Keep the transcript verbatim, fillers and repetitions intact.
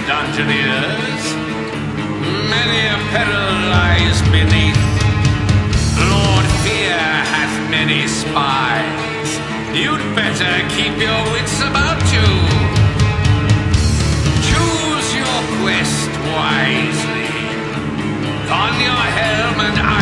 dungeoneers. Many a peril lies beneath. Lord Fear hath many spies. You'd better keep your wits about you. Choose your quest wisely. Don your helm and